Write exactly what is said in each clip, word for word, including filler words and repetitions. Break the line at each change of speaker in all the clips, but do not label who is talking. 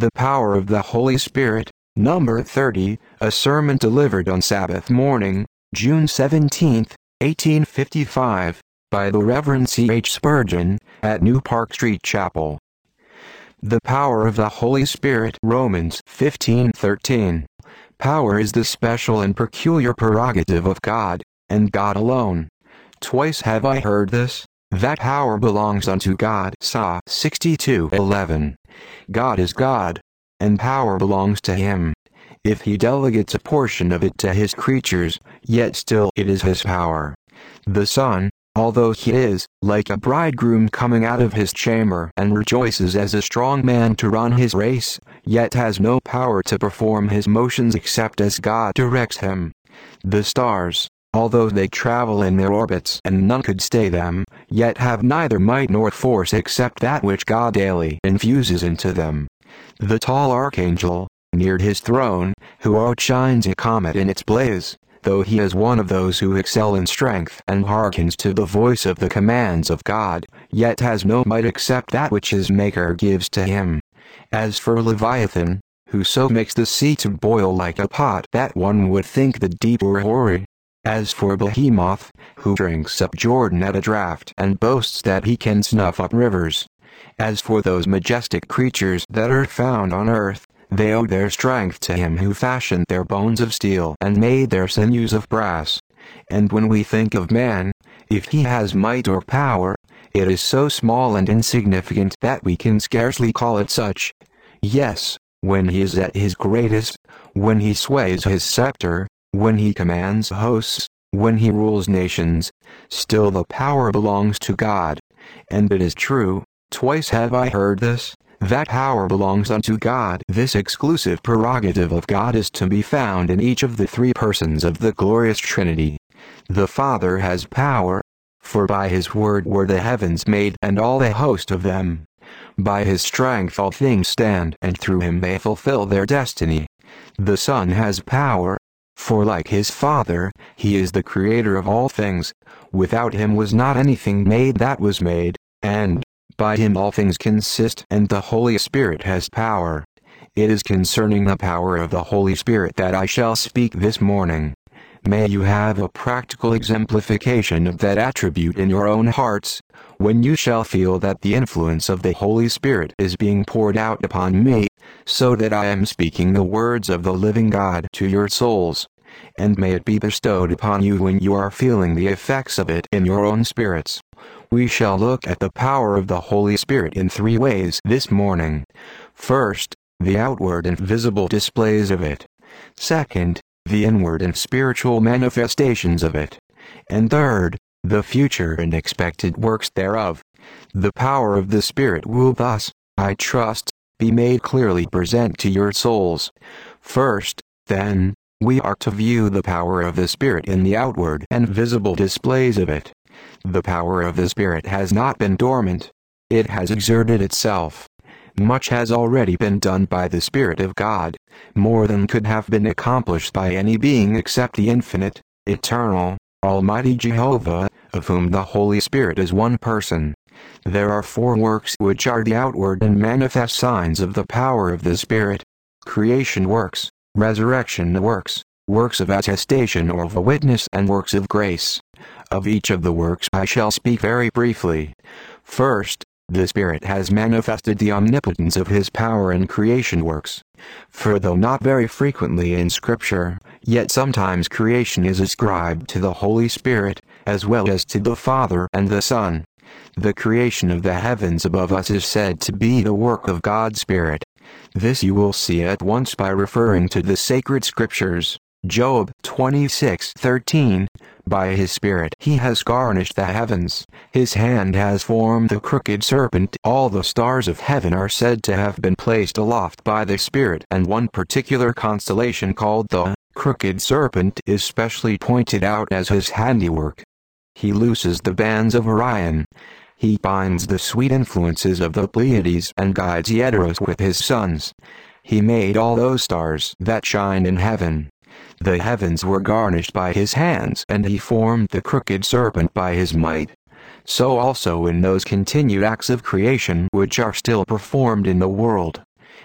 The Power of the Holy Spirit, number thirty, a sermon delivered on Sabbath morning, June seventeenth, eighteen fifty-five, by the Reverend C H Spurgeon, at New Park Street Chapel. The Power of the Holy Spirit, Romans fifteen thirteen. Power is the special and peculiar prerogative of God, and God alone. Twice have I heard this, that power belongs unto God. Psalm sixty-two eleven. God is God, and power belongs to him. If he delegates a portion of it to his creatures, yet still it is his power. The Son, although he is, like a bridegroom coming out of his chamber and rejoices as a strong man to run his race, yet has no power to perform his motions except as God directs him. The stars, although they travel in their orbits and none could stay them, yet have neither might nor force except that which God daily infuses into them. The tall archangel, near his throne, who outshines a comet in its blaze, though he is one of those who excel in strength and hearkens to the voice of the commands of God, yet has no might except that which his Maker gives to him. As for Leviathan, who so makes the sea to boil like a pot that one would think the deep were hoary. As for Behemoth, who drinks up Jordan at a draught and boasts that he can snuff up rivers. As for those majestic creatures that are found on earth, they owe their strength to him who fashioned their bones of steel and made their sinews of brass. And when we think of man, if he has might or power, it is so small and insignificant that we can scarcely call it such. Yes, when he is at his greatest, when he sways his scepter, when he commands hosts, when he rules nations, still the power belongs to God. And it is true, twice have I heard this, that power belongs unto God. This exclusive prerogative of God is to be found in each of the three persons of the glorious Trinity. The Father has power, for by his word were the heavens made and all the host of them. By his strength all things stand, and through him they fulfill their destiny. The Son has power, for like his Father, he is the creator of all things. Without him was not anything made that was made, and by him all things consist. And the Holy Spirit has power. It is concerning the power of the Holy Spirit that I shall speak this morning. May you have a practical exemplification of that attribute in your own hearts, when you shall feel that the influence of the Holy Spirit is being poured out upon me, so that I am speaking the words of the living God to your souls. And may it be bestowed upon you when you are feeling the effects of it in your own spirits. We shall look at the power of the Holy Spirit in three ways this morning. First, the outward and visible displays of it. Second, the inward and spiritual manifestations of it. And third, the future and expected works thereof. The power of the Spirit will thus, I trust, be made clearly present to your souls. First, then, we are to view the power of the Spirit in the outward and visible displays of it. The power of the Spirit has not been dormant. It has exerted itself. Much has already been done by the Spirit of God, more than could have been accomplished by any being except the infinite, eternal, almighty Jehovah, of whom the Holy Spirit is one person. There are four works which are the outward and manifest signs of the power of the Spirit: creation works, resurrection works, works of attestation or of a witness, and works of grace. Of each of the works I shall speak very briefly. First, the Spirit has manifested the omnipotence of his power in creation works. For though not very frequently in Scripture, yet sometimes creation is ascribed to the Holy Spirit, as well as to the Father and the Son. The creation of the heavens above us is said to be the work of God's Spirit. This you will see at once by referring to the sacred Scriptures. Job twenty-six thirteen. By his Spirit he has garnished the heavens, his hand has formed the crooked serpent. All the stars of heaven are said to have been placed aloft by the Spirit, and one particular constellation called the crooked serpent is specially pointed out as his handiwork. He looses the bands of Orion. He binds the sweet influences of the Pleiades and guides Aeterus with his sons. He made all those stars that shine in heaven. The heavens were garnished by his hands, and he formed the crooked serpent by his might. So also in those continued acts of creation which are still performed in the world.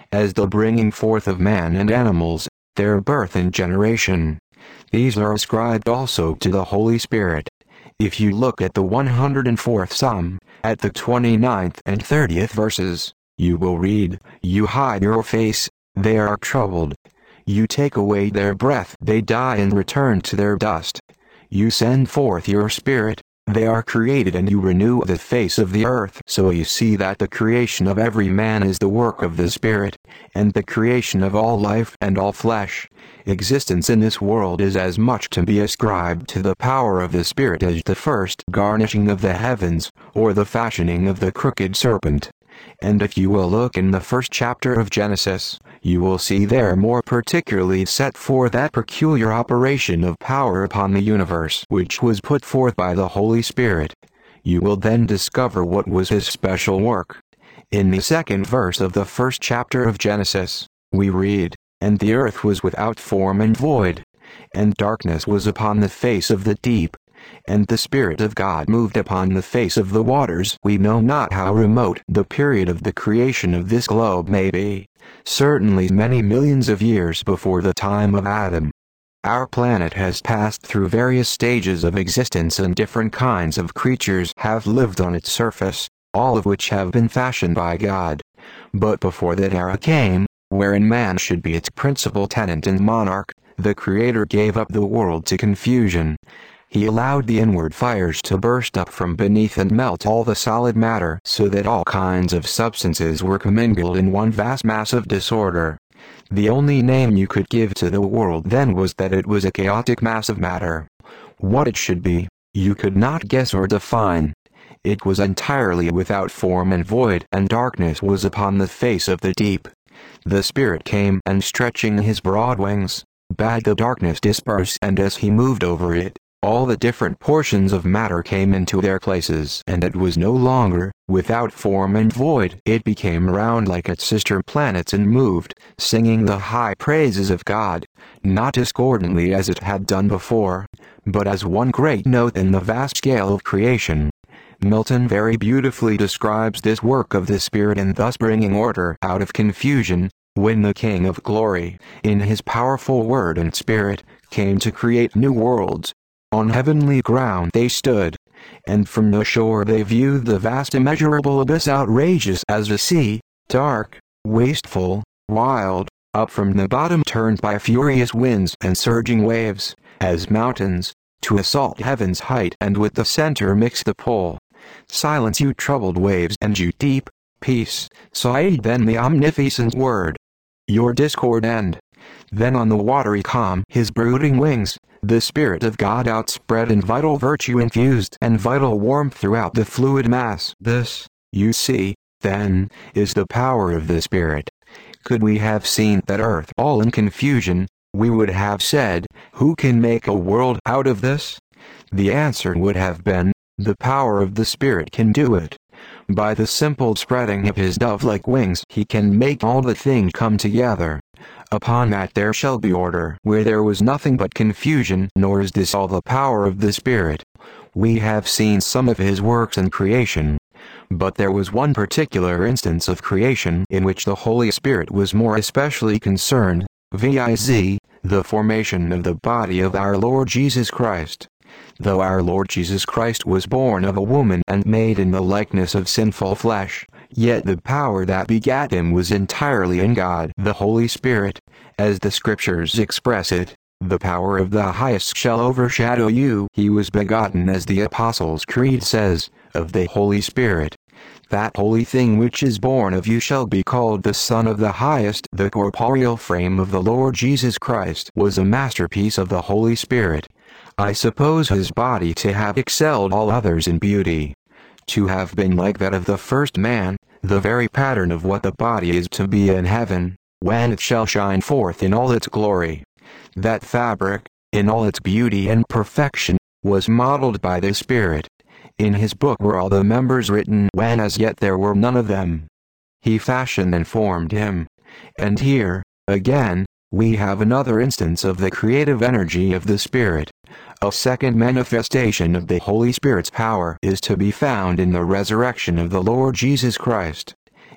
as the bringing forth of man and animals, their birth and generation. These are ascribed also to the Holy Spirit. If you look at the one hundred fourth Psalm, at the twenty-ninth and thirtieth verses, you will read, "You hide your face, they are troubled. You take away their breath, they die and return to their dust. You send forth your Spirit, they are created, and you renew the face of the earth." So you see that the creation of every man is the work of the Spirit, and the creation of all life and all flesh. Existence in this world is as much to be ascribed to the power of the Spirit as the first garnishing of the heavens, or the fashioning of the crooked serpent. And if you will look in the first chapter of Genesis, you will see there more particularly set forth that peculiar operation of power upon the universe which was put forth by the Holy Spirit. You will then discover what was his special work. In the second verse of the first chapter of Genesis, we read, "And the earth was without form and void, and darkness was upon the face of the deep. And the Spirit of God moved upon the face of the waters." We know not how remote the period of the creation of this globe may be, certainly many millions of years before the time of Adam. Our planet has passed through various stages of existence, and different kinds of creatures have lived on its surface, all of which have been fashioned by God. But before that era came, wherein man should be its principal tenant and monarch, the Creator gave up the world to confusion. He allowed the inward fires to burst up from beneath and melt all the solid matter, so that all kinds of substances were commingled in one vast mass of disorder. The only name you could give to the world then was that it was a chaotic mass of matter. What it should be, you could not guess or define. It was entirely without form and void, and darkness was upon the face of the deep. The Spirit came, and stretching his broad wings, bade the darkness disperse, and as he moved over it, all the different portions of matter came into their places, and it was no longer without form and void. It became round like its sister planets and moved, singing the high praises of God, not discordantly as it had done before, but as one great note in the vast scale of creation. Milton very beautifully describes this work of the Spirit in thus bringing order out of confusion, when the King of Glory, in his powerful word and spirit, came to create new worlds. On heavenly ground they stood, and from the shore they viewed the vast immeasurable abyss, outrageous as a sea, dark, wasteful, wild, up from the bottom turned by furious winds and surging waves, as mountains, to assault heaven's height, and with the center mix the pole. Silence, you troubled waves, and you deep, peace, sighed then the omnificent word. Your discord end. Then on the watery calm his brooding wings, the Spirit of God outspread, and vital virtue infused, and vital warmth throughout the fluid mass. This, you see, then, is the power of the Spirit. Could we have seen that earth all in confusion, we would have said, who can make a world out of this? The answer would have been, the power of the Spirit can do it. By the simple spreading of his dove-like wings he can make all the things come together. Upon that there shall be order where there was nothing but confusion. Nor is this all the power of the Spirit. We have seen some of his works in creation. But there was one particular instance of creation in which the Holy Spirit was more especially concerned, viz., the formation of the body of our Lord Jesus Christ. Though our Lord Jesus Christ was born of a woman and made in the likeness of sinful flesh, yet the power that begat him was entirely in God the Holy Spirit. As the Scriptures express it, the power of the highest shall overshadow you. He was begotten, as the Apostles' Creed says, of the Holy Spirit. That holy thing which is born of you shall be called the Son of the Highest. The corporeal frame of the Lord Jesus Christ was a masterpiece of the Holy Spirit. I suppose his body to have excelled all others in beauty. To have been like that of the first man, the very pattern of what the body is to be in heaven, when it shall shine forth in all its glory. That fabric, in all its beauty and perfection, was modeled by the Spirit. In his book were all the members written when as yet there were none of them. He fashioned and formed him. And here, again, we have another instance of the creative energy of the Spirit. A second manifestation of the Holy Spirit's power is to be found in the resurrection of the Lord Jesus Christ.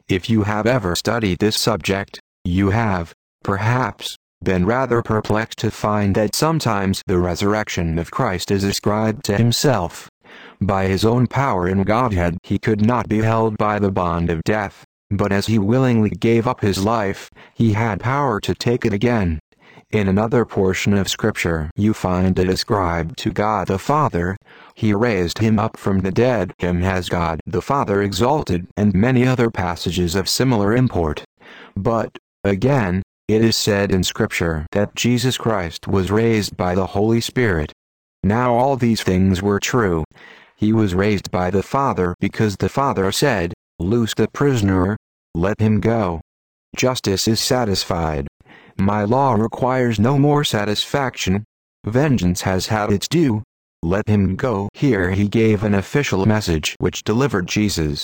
If you have ever studied this subject, you have, perhaps, been rather perplexed to find that sometimes the resurrection of Christ is ascribed to himself. By his own power in Godhead he could not be held by the bond of death, but as he willingly gave up his life, he had power to take it again. In another portion of Scripture you find it ascribed to God the Father. He raised him up from the dead. Him has God the Father exalted, and many other passages of similar import. But, again, it is said in Scripture that Jesus Christ was raised by the Holy Spirit. Now all these things were true. He was raised by the Father because the Father said, "Loose the prisoner, let him go. Justice is satisfied. My law requires no more satisfaction. Vengeance has had its due. Let him go." Here he gave an official message which delivered Jesus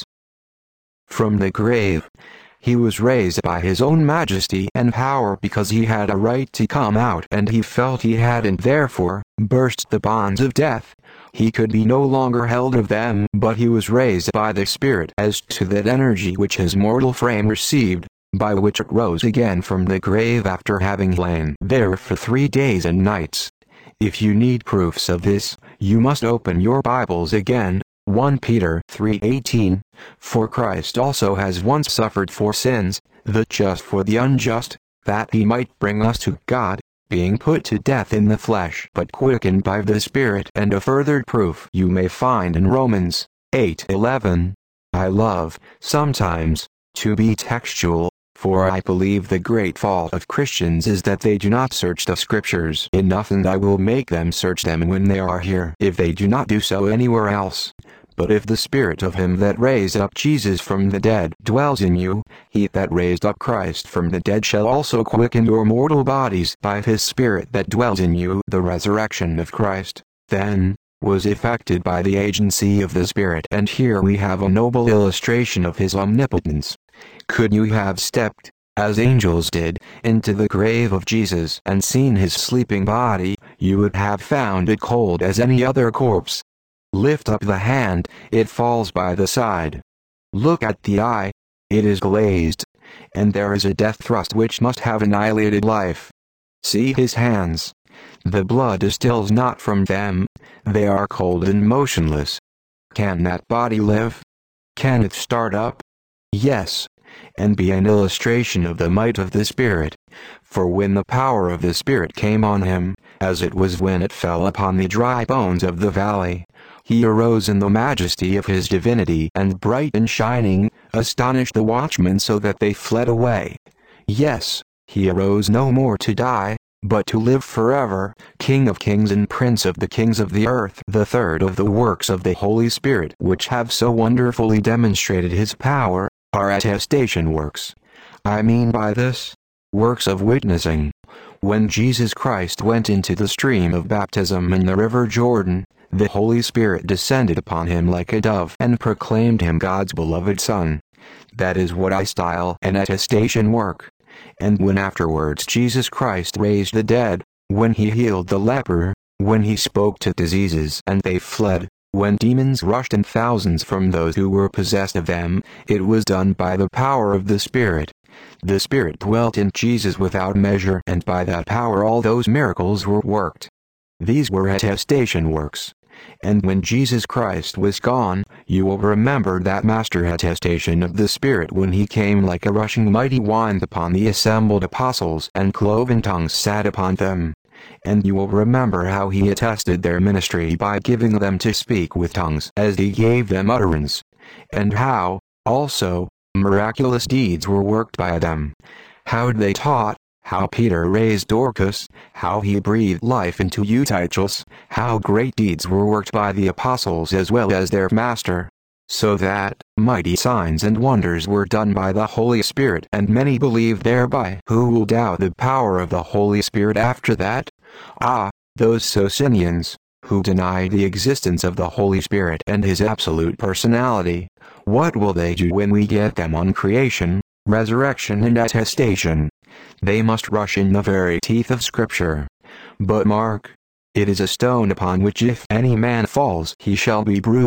from the grave. He was raised by his own majesty and power because he had a right to come out, and he felt he had, and therefore burst the bonds of death. He could be no longer held of them, but he was raised by the Spirit as to that energy which his mortal frame received, by which it rose again from the grave after having lain there for three days and nights. If you need proofs of this, you must open your Bibles again. First Peter three eighteen, For Christ also has once suffered for sins, the just for the unjust, that he might bring us to God, being put to death in the flesh but quickened by the Spirit. And a further proof you may find in Romans eight eleven. I love, sometimes, to be textual, for I believe the great fault of Christians is that they do not search the Scriptures enough, and I will make them search them when they are here, if they do not do so anywhere else. But if the Spirit of him that raised up Jesus from the dead dwells in you, he that raised up Christ from the dead shall also quicken your mortal bodies by his Spirit that dwells in you. The resurrection of Christ, then, was effected by the agency of the Spirit, and here we have a noble illustration of his omnipotence. Could you have stepped, as angels did, into the grave of Jesus and seen his sleeping body, you would have found it cold as any other corpse. Lift up the hand, it falls by the side. Look at the eye, it is glazed, and there is a death thrust which must have annihilated life. See his hands. The blood distills not from them, they are cold and motionless. Can that body live? Can it start up? Yes, and be an illustration of the might of the Spirit. For when the power of the Spirit came on him, as it was when it fell upon the dry bones of the valley, he arose in the majesty of his divinity, and bright and shining, astonished the watchmen so that they fled away. Yes, he arose no more to die, but to live forever, King of kings and Prince of the kings of the earth. The third of the works of the Holy Spirit which have so wonderfully demonstrated his power, are attestation works. I mean by this, works of witnessing. When Jesus Christ went into the stream of baptism in the river Jordan, the Holy Spirit descended upon him like a dove and proclaimed him God's beloved Son. That is what I style an attestation work. And when afterwards Jesus Christ raised the dead, when he healed the leper, when he spoke to diseases and they fled, when demons rushed in thousands from those who were possessed of them, it was done by the power of the Spirit. The Spirit dwelt in Jesus without measure, and by that power all those miracles were worked. These were attestation works. And when Jesus Christ was gone, you will remember that master attestation of the Spirit when he came like a rushing mighty wind upon the assembled apostles, and cloven tongues sat upon them. And you will remember how he attested their ministry by giving them to speak with tongues as he gave them utterance. And how, also, miraculous deeds were worked by them. How they taught, how Peter raised Dorcas, how he breathed life into Eutychus, how great deeds were worked by the apostles as well as their master. So that, mighty signs and wonders were done by the Holy Spirit, and many believed thereby. Who will doubt the power of the Holy Spirit after that? Ah, those Socinians, who deny the existence of the Holy Spirit and his absolute personality. What will they do when we get them on creation, resurrection and attestation? They must rush in the very teeth of Scripture. But mark, it is a stone upon which if any man falls he shall be bruised,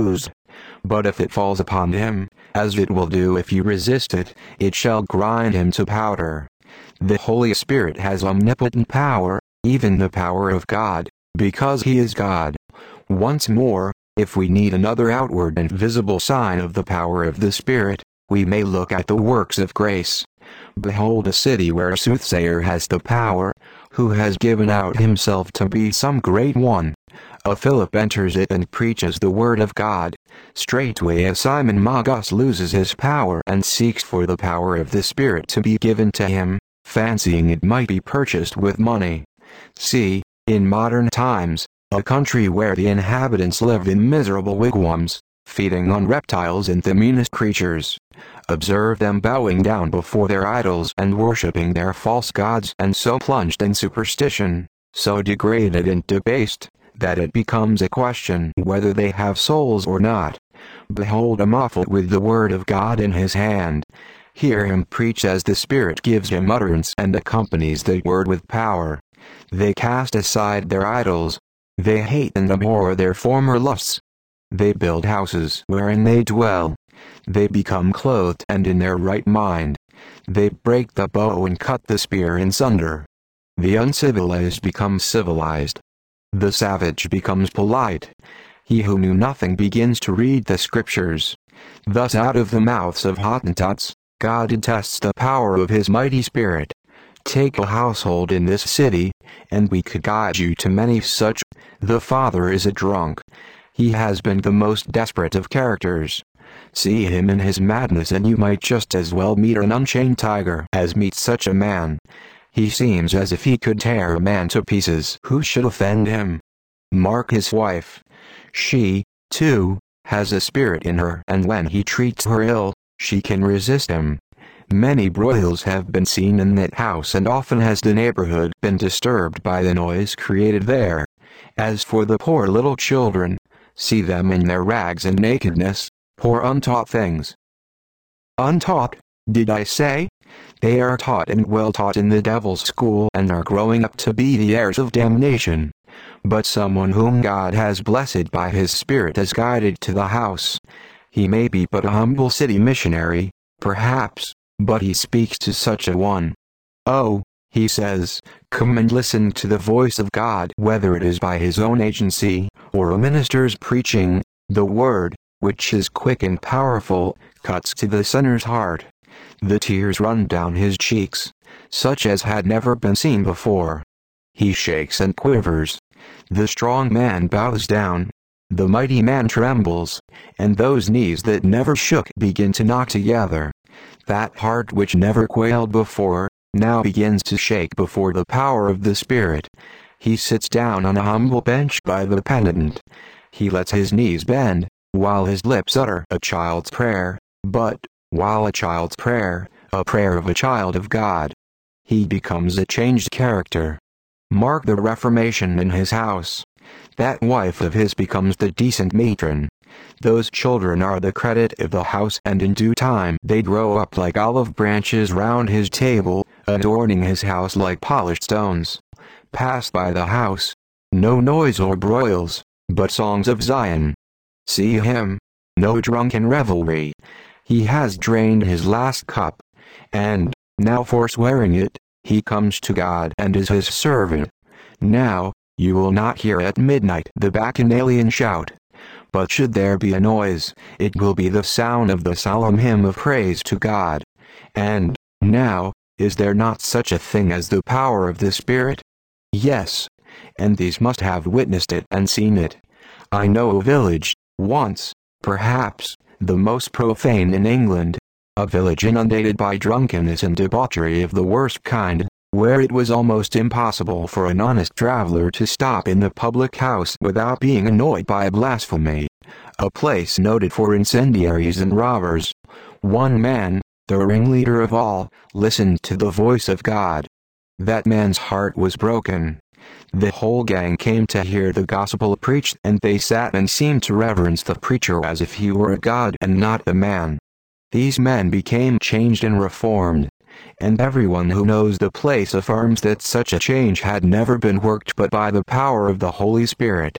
But if it falls upon him, as it will do if you resist it, it shall grind him to powder. The Holy Spirit has omnipotent power, even the power of God, because he is God. Once more, if we need another outward and visible sign of the power of the Spirit, we may look at the works of grace. Behold a city where a soothsayer has the power, who has given out himself to be some great one. A Philip enters it and preaches the word of God. Straightway a Simon Magus loses his power and seeks for the power of the Spirit to be given to him, fancying it might be purchased with money. See, in modern times, a country where the inhabitants live in miserable wigwams, feeding on reptiles and the meanest creatures. Observe them bowing down before their idols and worshipping their false gods, and so plunged in superstition, so degraded and debased, that it becomes a question whether they have souls or not. Behold a moffat with the word of God in his hand. Hear him preach as the Spirit gives him utterance and accompanies the word with power. They cast aside their idols. They hate and abhor their former lusts. They build houses wherein they dwell. They become clothed and in their right mind. They break the bow and cut the spear in sunder. The uncivilized become civilized. The savage becomes polite. He who knew nothing begins to read the scriptures. Thus out of the mouths of Hottentots, God attests the power of his mighty Spirit. Take a household in this city, and we could guide you to many such. The father is a drunk. He has been the most desperate of characters. See him in his madness and you might just as well meet an unchained tiger as meet such a man. He seems as if he could tear a man to pieces who should offend him. Mark his wife. She, too, has a spirit in her, and when he treats her ill, she can resist him. Many broils have been seen in that house, and often has the neighborhood been disturbed by the noise created there. As for the poor little children, see them in their rags and nakedness, poor untaught things. Untaught, did I say? They are taught and well taught in the devil's school and are growing up to be the heirs of damnation. But someone whom God has blessed by his Spirit has guided to the house. He may be but a humble city missionary, perhaps, but he speaks to such a one. Oh, he says, come and listen to the voice of God, whether it is by his own agency, or a minister's preaching. The word, which is quick and powerful, cuts to the sinner's heart. The tears run down his cheeks, such as had never been seen before. He shakes and quivers. The strong man bows down. The mighty man trembles, and those knees that never shook begin to knock together. That heart which never quailed before, now begins to shake before the power of the Spirit. He sits down on a humble bench by the penitent. He lets his knees bend, while his lips utter a child's prayer, but, while a child's prayer, a prayer of a child of God, he becomes a changed character. Mark the reformation in his house. That wife of his becomes the decent matron. Those children are the credit of the house, and in due time they grow up like olive branches round his table, adorning his house like polished stones. Pass by the house. No noise or broils, but songs of Zion. See him. No drunken revelry. He has drained his last cup, and, now forswearing it, he comes to God and is his servant. Now, you will not hear at midnight the bacchanalian shout. But should there be a noise, it will be the sound of the solemn hymn of praise to God. And, now, is there not such a thing as the power of the Spirit? Yes, and these must have witnessed it and seen it. I know a village, once, perhaps, the most profane in England, a village inundated by drunkenness and debauchery of the worst kind, where it was almost impossible for an honest traveler to stop in the public house without being annoyed by blasphemy. A place noted for incendiaries and robbers. One man, the ringleader of all, listened to the voice of God. That man's heart was broken. The whole gang came to hear the gospel preached, and they sat and seemed to reverence the preacher as if he were a god and not a man. These men became changed and reformed, and everyone who knows the place affirms that such a change had never been worked but by the power of the Holy Spirit.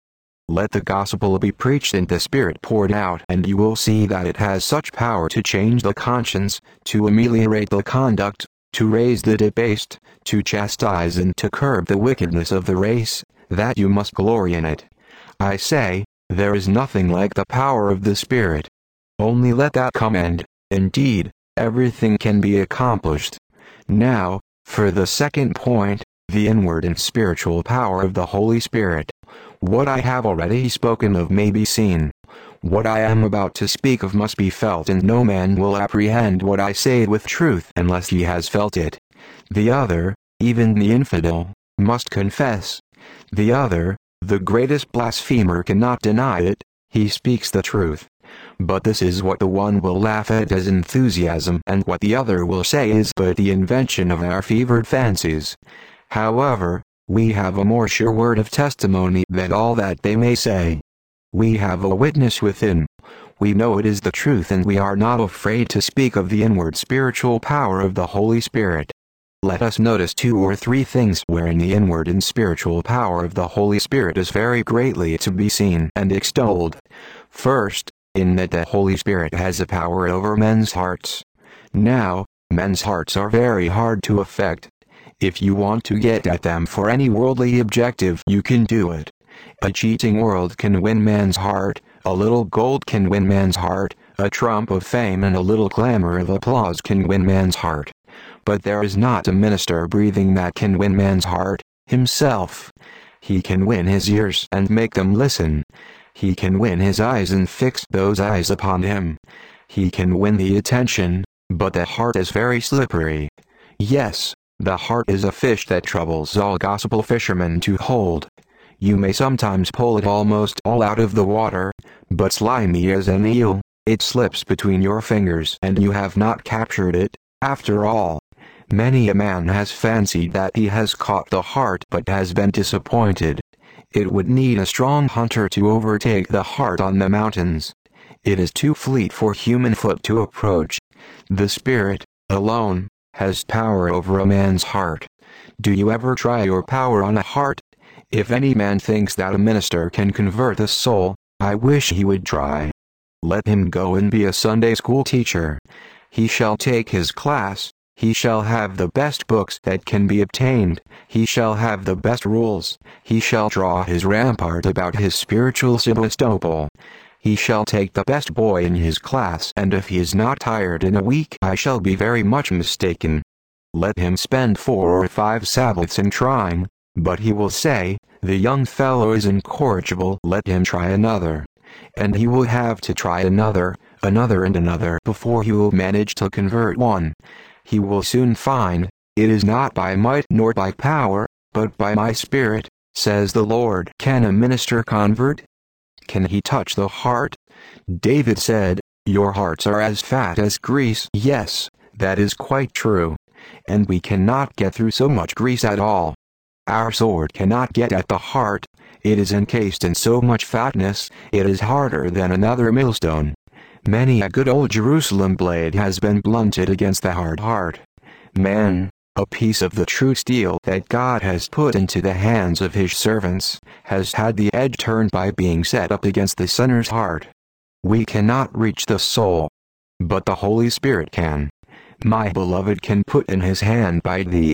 Let the gospel be preached and the Spirit poured out, and you will see that it has such power to change the conscience, to ameliorate the conduct, to raise the debased, to chastise and to curb the wickedness of the race, that you must glory in it. I say, there is nothing like the power of the Spirit. Only let that come and, indeed, everything can be accomplished. Now, for the second point, the inward and spiritual power of the Holy Spirit. What I have already spoken of may be seen. What I am about to speak of must be felt, and no man will apprehend what I say with truth unless he has felt it. The other, even the infidel, must confess. The other, the greatest blasphemer, cannot deny it. He speaks the truth. But this is what the one will laugh at as enthusiasm, and what the other will say is but the invention of our fevered fancies. However, we have a more sure word of testimony than all that they may say. We have a witness within. We know it is the truth, and we are not afraid to speak of the inward spiritual power of the Holy Spirit. Let us notice two or three things wherein the inward and spiritual power of the Holy Spirit is very greatly to be seen and extolled. First, in that the Holy Spirit has a power over men's hearts. Now, men's hearts are very hard to affect. If you want to get at them for any worldly objective, you can do it. A cheating world can win man's heart, a little gold can win man's heart, a trump of fame and a little clamor of applause can win man's heart. But there is not a minister breathing that can win man's heart, himself. He can win his ears and make them listen. He can win his eyes and fix those eyes upon him. He can win the attention, but the heart is very slippery. Yes, the heart is a fish that troubles all gospel fishermen to hold. You may sometimes pull it almost all out of the water, but slimy as an eel, it slips between your fingers and you have not captured it, after all. Many a man has fancied that he has caught the heart but has been disappointed. It would need a strong hunter to overtake the heart on the mountains. It is too fleet for human foot to approach. The Spirit, alone, has power over a man's heart. Do you ever try your power on a heart? If any man thinks that a minister can convert a soul, I wish he would try. Let him go and be a Sunday school teacher. He shall take his class. He shall have the best books that can be obtained. He shall have the best rules. He shall draw his rampart about his spiritual Sebastopol. He shall take the best boy in his class, and if he is not tired in a week, I shall be very much mistaken. Let him spend four or five Sabbaths in trying, but he will say, the young fellow is incorrigible, let him try another. And he will have to try another, another and another before he will manage to convert one. He will soon find, it is not by might nor by power, but by my Spirit, says the Lord. Can a minister convert? Can he touch the heart? David said, your hearts are as fat as grease. Yes, that is quite true. And we cannot get through so much grease at all. Our sword cannot get at the heart. It is encased in so much fatness, it is harder than another millstone. Many a good old Jerusalem blade has been blunted against the hard heart. Man, a piece of the true steel that God has put into the hands of his servants, has had the edge turned by being set up against the sinner's heart. We cannot reach the soul, but the Holy Spirit can. My beloved can put in his hand by the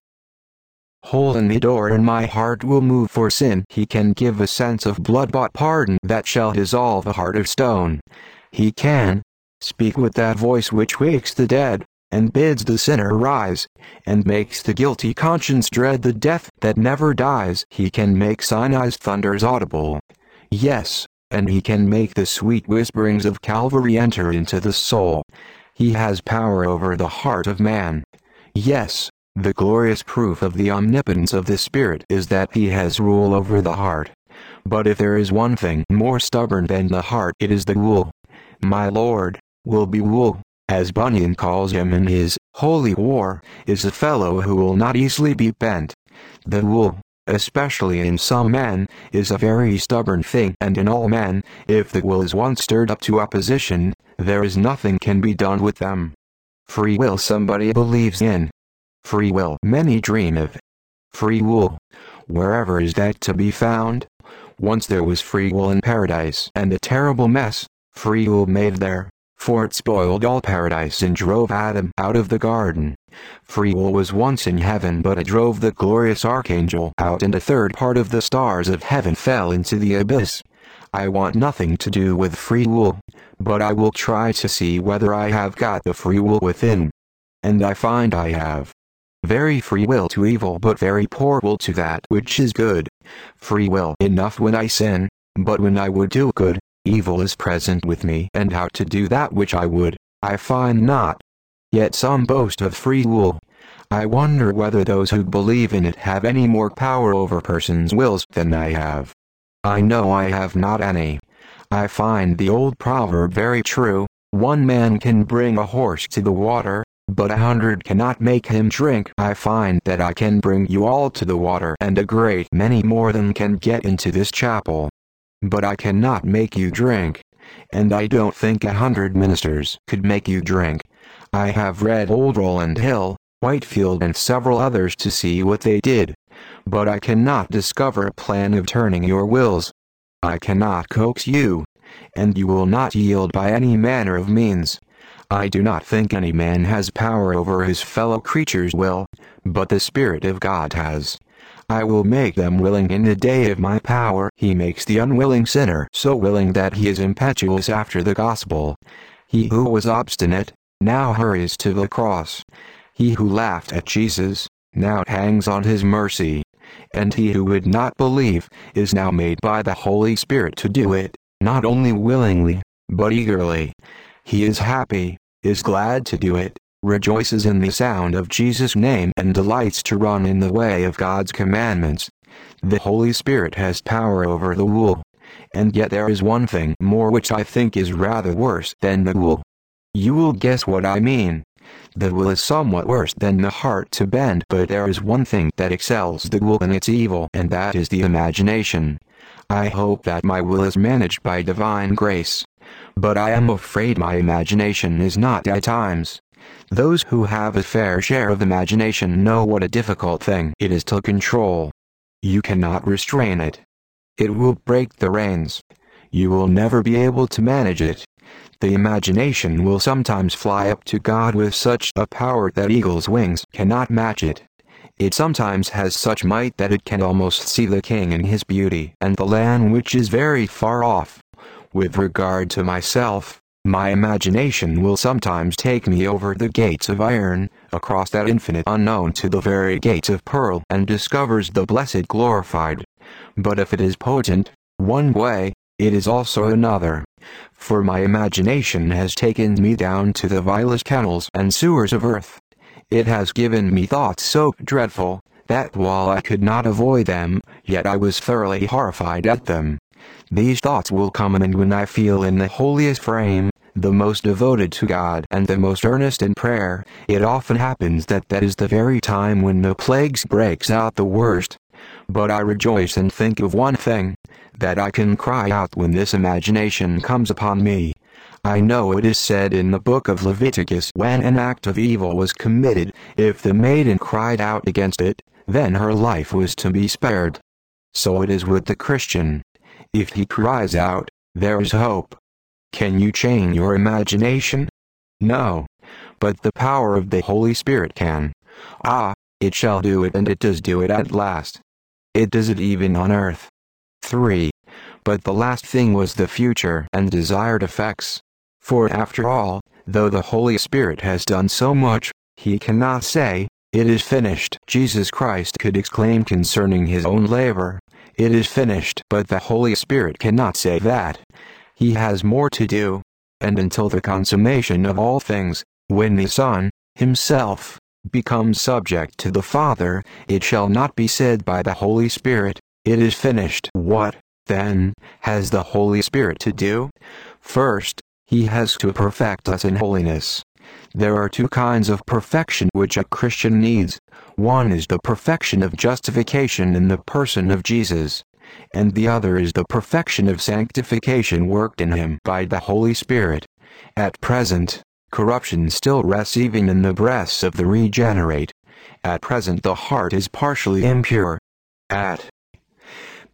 hole in the door, and my heart will move for sin. He can give a sense of blood-bought pardon that shall dissolve a heart of stone. He can speak with that voice which wakes the dead, and bids the sinner rise, and makes the guilty conscience dread the death that never dies. He can make Sinai's thunders audible. Yes, and he can make the sweet whisperings of Calvary enter into the soul. He has power over the heart of man. Yes, the glorious proof of the omnipotence of the Spirit is that he has rule over the heart. But if there is one thing more stubborn than the heart, it is the wool. My Lord, will be wool, as Bunyan calls him in his Holy War, is a fellow who will not easily be bent. The wool, especially in some men, is a very stubborn thing, and in all men, if the will is once stirred up to opposition, there is nothing can be done with them. Free will somebody believes in. Free will many dream of. Free wool, wherever is that to be found? Once there was free will in paradise, and a terrible mess free will made there, for it spoiled all paradise and drove Adam out of the garden. Free will was once in heaven, but it drove the glorious archangel out, and a third part of the stars of heaven fell into the abyss. I want nothing to do with free will, but I will try to see whether I have got the free will within. And I find I have. Very free will to evil, but very poor will to that which is good. Free will enough when I sin, but when I would do good, evil is present with me, and how to do that which I would, I find not. Yet some boast of free will. I wonder whether those who believe in it have any more power over persons' wills than I have. I know I have not any. I find the old proverb very true, one man can bring a horse to the water, but a hundred cannot make him drink. I find that I can bring you all to the water, and a great many more than can get into this chapel. But I cannot make you drink. And I don't think a hundred ministers could make you drink. I have read old Rowland Hill, Whitefield and several others to see what they did. But I cannot discover a plan of turning your wills. I cannot coax you. And you will not yield by any manner of means. I do not think any man has power over his fellow creature's will, but the Spirit of God has. I will make them willing in the day of my power. He makes the unwilling sinner so willing that he is impetuous after the gospel. He who was obstinate, now hurries to the cross. He who laughed at Jesus, now hangs on his mercy. And he who would not believe, is now made by the Holy Spirit to do it, not only willingly, but eagerly. He is happy, is glad to do it, rejoices in the sound of Jesus' name, and delights to run in the way of God's commandments. The Holy Spirit has power over the will. And yet there is one thing more which I think is rather worse than the will. You will guess what I mean. The will is somewhat worse than the heart to bend, but there is one thing that excels the will in its evil, and that is the imagination. I hope that my will is managed by divine grace. But I am afraid my imagination is not at times. Those who have a fair share of imagination know what a difficult thing it is to control. You cannot restrain it. It will break the reins. You will never be able to manage it. The imagination will sometimes fly up to God with such a power that eagle's wings cannot match it. It sometimes has such might that it can almost see the king in his beauty and the land which is very far off. With regard to myself, my imagination will sometimes take me over the gates of iron, across that infinite unknown to the very gates of pearl, and discovers the blessed glorified. But if it is potent, one way, it is also another. For my imagination has taken me down to the vilest kennels and sewers of earth. It has given me thoughts so dreadful, that while I could not avoid them, yet I was thoroughly horrified at them. These thoughts will come, and when I feel in the holiest frame, the most devoted to God and the most earnest in prayer, it often happens that that is the very time when the plagues breaks out the worst. But I rejoice and think of one thing, that I can cry out when this imagination comes upon me. I know it is said in the book of Leviticus, when an act of evil was committed, if the maiden cried out against it, then her life was to be spared. So it is with the Christian. If he cries out, there is hope. Can you chain your imagination? No. But the power of the Holy Spirit can. Ah, it shall do it, and it does do it at last. It does it even on earth. three. But the last thing was the future and desired effects. For after all, though the Holy Spirit has done so much, he cannot say, "It is finished." Jesus Christ could exclaim concerning his own labor, "It is finished." But the Holy Spirit cannot say that. He has more to do. And until the consummation of all things, when the Son, himself, becomes subject to the Father, it shall not be said by the Holy Spirit, "It is finished." What, then, has the Holy Spirit to do? First, he has to perfect us in holiness. There are two kinds of perfection which a Christian needs. One is the perfection of justification in the person of Jesus, and the other is the perfection of sanctification worked in him by the Holy Spirit. At present, corruption still rests even in the breasts of the regenerate. At present the heart is partially impure. At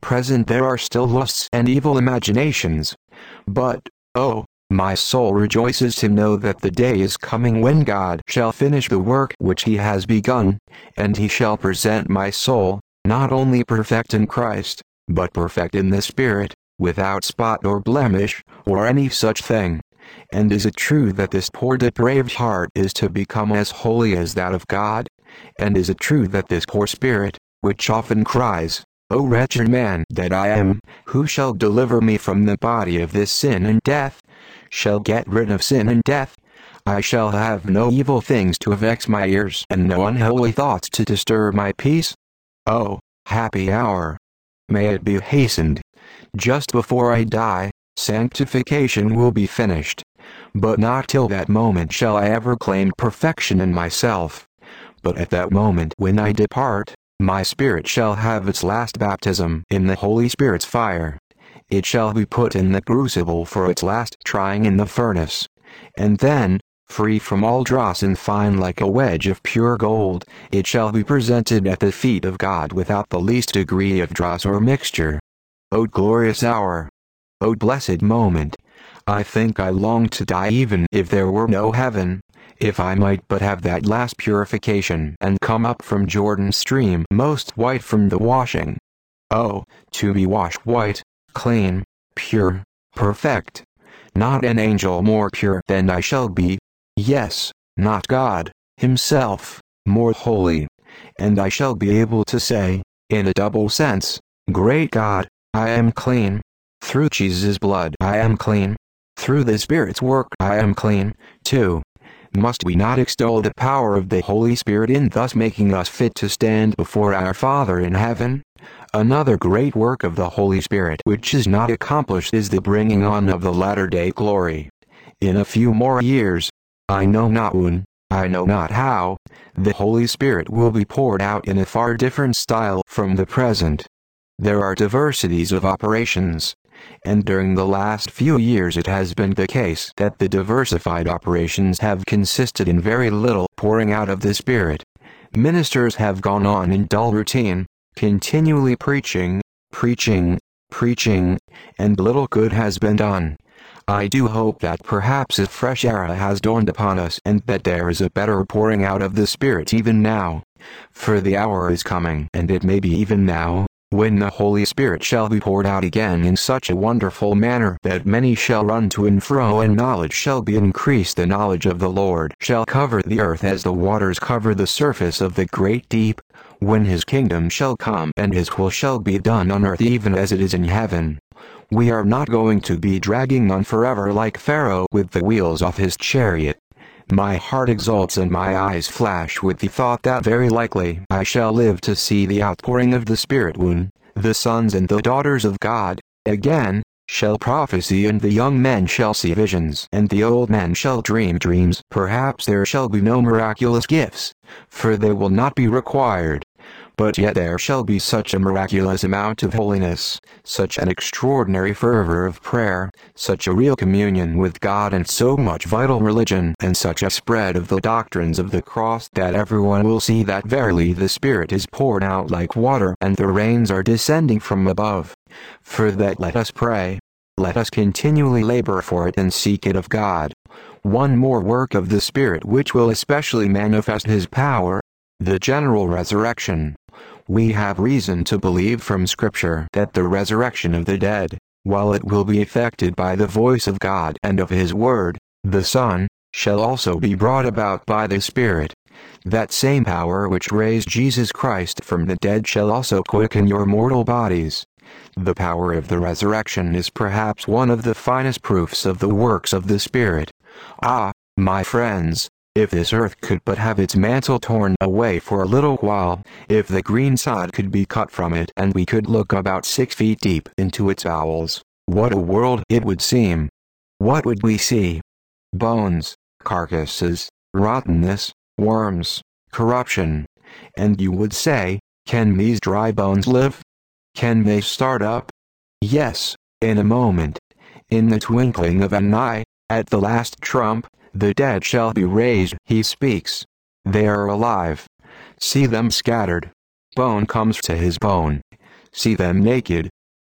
present there are still lusts and evil imaginations. But, oh, my soul rejoices to know that the day is coming when God shall finish the work which he has begun, and he shall present my soul, not only perfect in Christ, but perfect in the Spirit, without spot or blemish, or any such thing. And is it true that this poor depraved heart is to become as holy as that of God? And is it true that this poor spirit, which often cries, O wretched man that I am, who shall deliver me from the body of this sin and death? Shall get rid of sin and death? I shall have no evil things to vex my ears, and no unholy thoughts to disturb my peace. Oh, happy hour! May it be hastened. Just before I die, sanctification will be finished. But not till that moment shall I ever claim perfection in myself. But at that moment when I depart, my spirit shall have its last baptism in the Holy Spirit's fire. It shall be put in the crucible for its last trying in the furnace. And then, free from all dross and fine like a wedge of pure gold, it shall be presented at the feet of God without the least degree of dross or mixture. O glorious hour! O blessed moment! I think I long to die even if there were no heaven, if I might but have that last purification and come up from Jordan's stream most white from the washing. Oh, to be washed white, clean, pure, perfect. Not an angel more pure than I shall be. Yes, not God, himself, more holy. And I shall be able to say, in a double sense, Great God, I am clean. Through Jesus' blood I am clean. Through the Spirit's work I am clean, too. Must we not extol the power of the Holy Spirit in thus making us fit to stand before our Father in heaven? Another great work of the Holy Spirit which is not accomplished is the bringing on of the latter-day glory. In a few more years, I know not when, I know not how, the Holy Spirit will be poured out in a far different style from the present. There are diversities of operations, and during the last few years it has been the case that the diversified operations have consisted in very little pouring out of the Spirit. Ministers have gone on in dull routine, continually preaching, preaching, preaching, and little good has been done. I do hope that perhaps a fresh era has dawned upon us and that there is a better pouring out of the Spirit even now. For the hour is coming, and it may be even now, when the Holy Spirit shall be poured out again in such a wonderful manner that many shall run to and fro, and knowledge shall be increased. The knowledge of the Lord shall cover the earth as the waters cover the surface of the great deep, when his kingdom shall come and his will shall be done on earth even as it is in heaven. We are not going to be dragging on forever like Pharaoh with the wheels off his chariot. My heart exults and my eyes flash with the thought that very likely I shall live to see the outpouring of the Spirit when the sons and the daughters of God, again, shall prophesy, and the young men shall see visions, and the old men shall dream dreams. Perhaps there shall be no miraculous gifts, for they will not be required. But yet there shall be such a miraculous amount of holiness, such an extraordinary fervor of prayer, such a real communion with God, and so much vital religion, and such a spread of the doctrines of the cross, that everyone will see that verily the Spirit is poured out like water, and the rains are descending from above. For that let us pray. Let us continually labor for it and seek it of God. One more work of the Spirit which will especially manifest his power: the general resurrection. We have reason to believe from Scripture that the resurrection of the dead, while it will be effected by the voice of God and of his word, the Son, shall also be brought about by the Spirit. That same power which raised Jesus Christ from the dead shall also quicken your mortal bodies. The power of the resurrection is perhaps one of the finest proofs of the works of the Spirit. Ah, my friends, if this earth could but have its mantle torn away for a little while, if the green sod could be cut from it and we could look about six feet deep into its bowels, what a world it would seem! What would we see? Bones, carcasses, rottenness, worms, corruption. And you would say, can these dry bones live? Can they start up? Yes, in a moment. In the twinkling of an eye, at the last trump, the dead shall be raised. He speaks. They are alive. See them scattered. Bone comes to his bone. See them naked,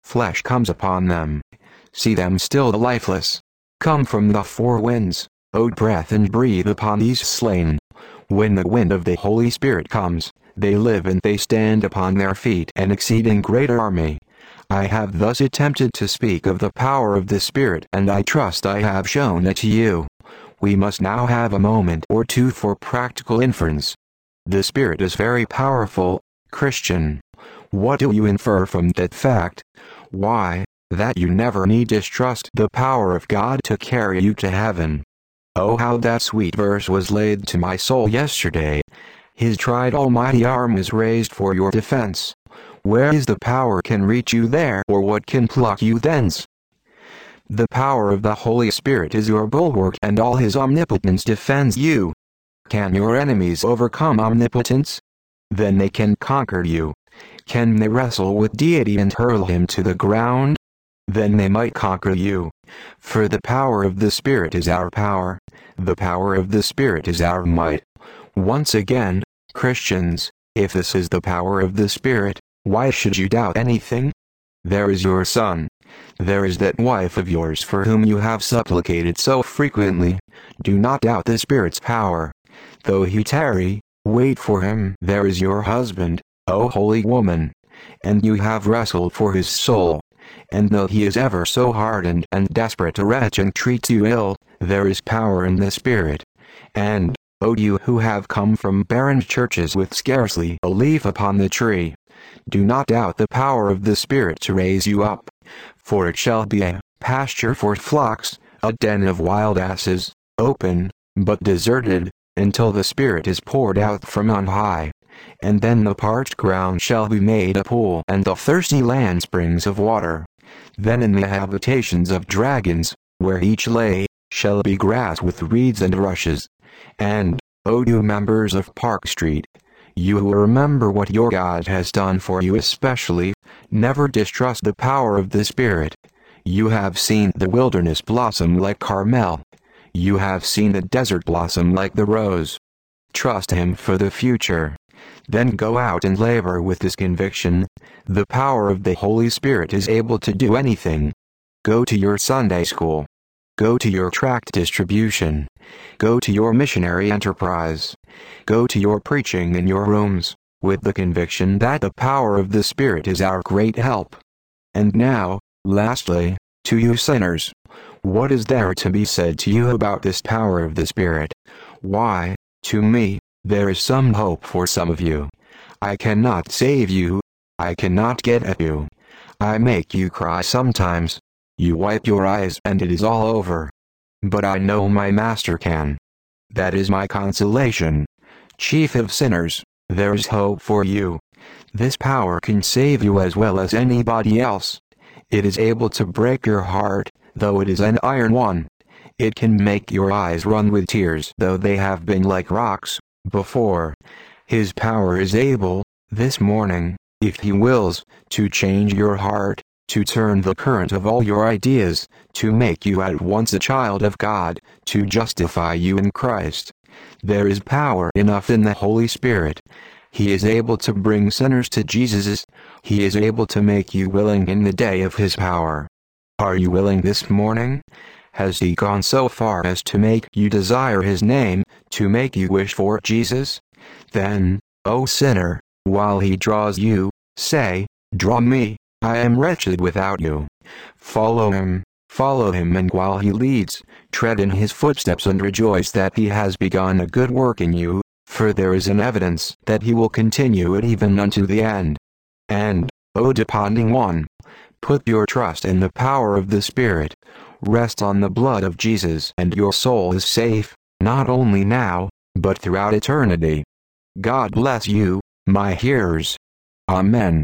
Flesh comes upon them. See them still lifeless. Come from the four winds, O breath, and breathe upon these slain. When the wind of the Holy Spirit comes, they live and they stand upon their feet, an exceeding great army. I have thus attempted to speak of the power of the Spirit, and I trust I have shown it to you. We must now have a moment or two for practical inference. The Spirit is very powerful, Christian. What do you infer from that fact? Why, that you never need distrust the power of God to carry you to heaven. Oh, how that sweet verse was laid to my soul yesterday. His tried almighty arm is raised for your defense. Where is the power can reach you there, or what can pluck you thence? The power of the Holy Spirit is your bulwark, and all his omnipotence defends you. Can your enemies overcome omnipotence? Then they can conquer you. Can they wrestle with deity and hurl him to the ground? Then they might conquer you. For the power of the Spirit is our power. The power of the Spirit is our might. Once again, Christians, if this is the power of the Spirit, why should you doubt anything? There is your son. There is that wife of yours for whom you have supplicated so frequently. Do not doubt the Spirit's power. Though he tarry, wait for him. There is your husband, O holy woman. And you have wrestled for his soul. And though he is ever so hardened and desperate a wretch and treats you ill, there is power in the Spirit. And, O you who have come from barren churches with scarcely a leaf upon the tree, do not doubt the power of the Spirit to raise you up. For it shall be a pasture for flocks, a den of wild asses, open, but deserted, until the Spirit is poured out from on high. And then the parched ground shall be made a pool, and the thirsty land springs of water. Then in the habitations of dragons, where each lay, shall be grass with reeds and rushes. And, O you members of Park Street, you who remember what your God has done for you especially, never distrust the power of the Spirit. You have seen the wilderness blossom like Carmel. You have seen the desert blossom like the rose. Trust him for the future. Then go out and labor with this conviction. The power of the Holy Spirit is able to do anything. Go to your Sunday school. Go to your tract distribution. Go to your missionary enterprise. Go to your preaching in your rooms, with the conviction that the power of the Spirit is our great help. And now, lastly, to you sinners, what is there to be said to you about this power of the Spirit? Why, to me, there is some hope for some of you. I cannot save you. I cannot get at you. I make you cry sometimes. You wipe your eyes and it is all over. But I know my Master can. That is my consolation. Chief of sinners, there is hope for you. This power can save you as well as anybody else. It is able to break your heart, though it is an iron one. It can make your eyes run with tears, though they have been like rocks before. His power is able, this morning, if he wills, to change your heart, to turn the current of all your ideas, to make you at once a child of God, to justify you in Christ. There is power enough in the Holy Spirit. He is able to bring sinners to Jesus. He is able to make you willing in the day of his power. Are you willing this morning? Has he gone so far as to make you desire his name, to make you wish for Jesus? Then, O sinner, while he draws you, say, "Draw me, I am wretched without you." Follow him, follow him, and while he leads, tread in his footsteps and rejoice that he has begun a good work in you, for there is an evidence that he will continue it even unto the end. And, O depending one, put your trust in the power of the Spirit. Rest on the blood of Jesus, and your soul is safe, not only now, but throughout eternity. God bless you, my hearers. Amen.